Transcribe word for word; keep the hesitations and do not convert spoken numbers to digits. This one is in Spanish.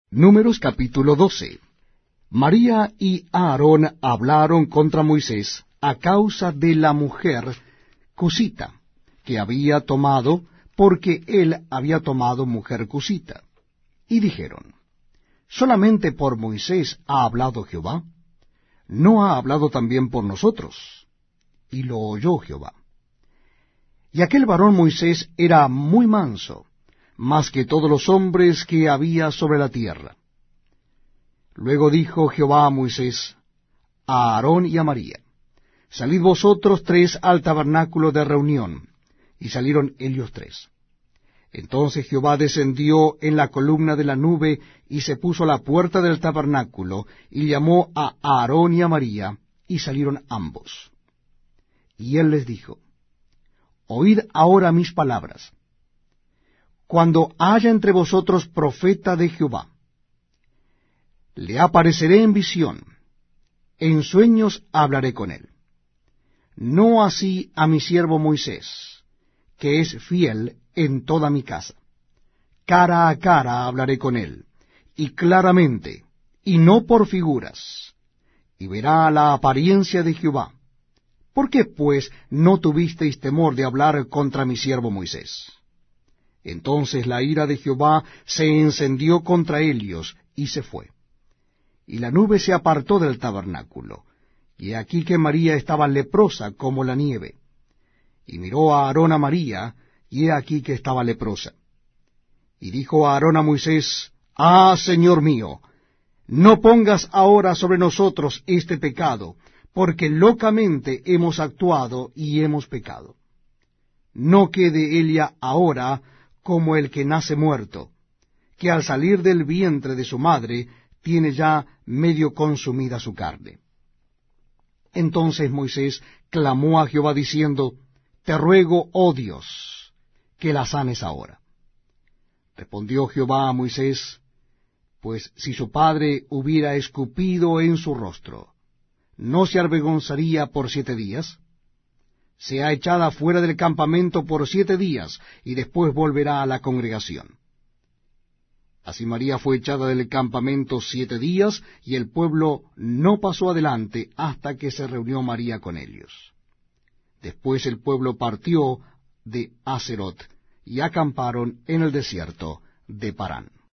Números capítulo doce. María y Aarón hablaron contra Moisés a causa de la mujer cusita que había tomado, porque él había tomado mujer cusita. Y dijeron: ¿solamente por Moisés ha hablado Jehová? ¿No ha hablado también por nosotros? Y lo oyó Jehová. Y aquel varón Moisés era muy manso, más que todos los hombres que había sobre la tierra. Luego dijo Jehová a Moisés, a Aarón y a María: salid vosotros tres al tabernáculo de reunión. Y salieron ellos tres. Entonces Jehová descendió en la columna de la nube, y se puso a la puerta del tabernáculo, y llamó a Aarón y a María, y salieron ambos. Y él les dijo: oíd ahora mis palabras. Cuando haya entre vosotros profeta de Jehová, le apareceré en visión, en sueños hablaré con él. No así a mi siervo Moisés, que es fiel en toda mi casa. Cara a cara hablaré con él, y claramente, y no por figuras, y verá la apariencia de Jehová. ¿Por qué, pues, no tuvisteis temor de hablar contra mi siervo Moisés? Entonces la ira de Jehová se encendió contra ellos, y se fue. Y la nube se apartó del tabernáculo, y aquí que María estaba leprosa como la nieve. Y miró a Aarón a María, y he aquí que estaba leprosa. Y dijo a Aarón a Moisés: Ah, Señor mío, no pongas ahora sobre nosotros este pecado, porque locamente hemos actuado y hemos pecado. No quede ella ahora como el que nace muerto, que al salir del vientre de su madre tiene ya medio consumida su carne. Entonces Moisés clamó a Jehová diciendo: Te ruego, oh Dios, que la sanes ahora. Respondió Jehová a Moisés: Pues si su padre hubiera escupido en su rostro, ¿no se avergonzaría por siete días? Sea echada fuera del campamento por siete días, y después volverá a la congregación. Así María fue echada del campamento siete días, y el pueblo no pasó adelante hasta que se reunió María con ellos. Después el pueblo partió de Haserot, y acamparon en el desierto de Parán.